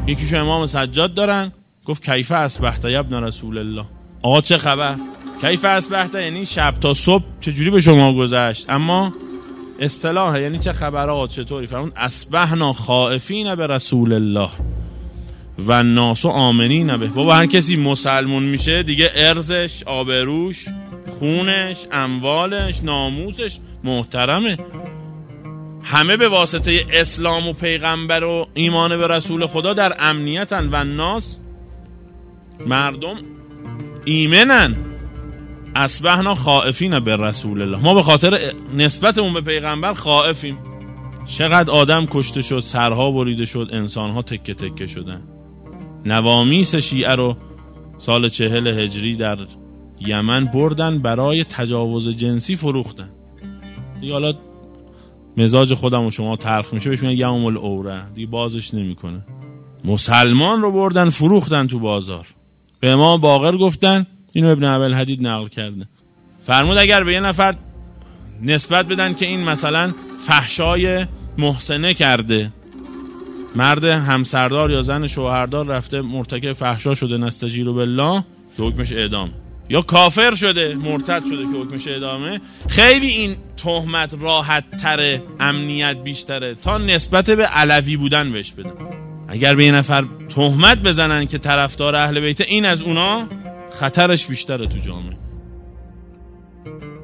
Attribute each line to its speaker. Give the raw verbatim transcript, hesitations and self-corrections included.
Speaker 1: یکیشو امام سجاد دارن، گفت کیف اصبحت یا ابن رسول الله، آقا چه خبر؟ کیف اصبحت یعنی شب تا صبح چجوری به شما گذشت، اما اصطلاحه یعنی چه خبر آقا چطوری؟ فرمود اصبحنا خائفین به رسول الله و الناس آمنین به. بابا هر کسی مسلمون میشه دیگه ارزش، آبروش، خونش، اموالش، ناموسش محترمه. همه به واسطه اسلام و پیغمبر و ایمان به رسول خدا در امنیتن و الناس، مردم ایمنن. اصبحنا خائفین به رسول الله، ما به خاطر نسبتمون به پیغمبر خائفیم. چقدر آدم کشته شد، سرها بریده شد، انسانها تکه تکه شدن. نوامیس شیعه رو سال چهل هجری در یمن بردن برای تجاوز جنسی فروختن. دیگه حالا مزاج خودم و شما تلخ میشه بهش میگن یوم العوره، دیگه بازش نمیکنه. مسلمان رو بردن فروختن تو بازار. به امام باقر گفتن، اینو ابن ابوالحدید نقل کرده، فرمود اگر به یه نفر نسبت بدن که این مثلا فحشای محسنه کرده، مرد همسردار یا زن شوهردار رفته مرتکب فحشا شده، نستجیر بالله، که حکمش اعدام، یا کافر شده مرتد شده که حکمش اعدامه، خیلی این تهمت راحت تره، امنیت بیشتره تا نسبت به علوی بودن بهش بدن. اگر به یه نفر تهمت بزنن که طرفدار اهل بیت، این از اونا خطرش بیشتره تو جامعه.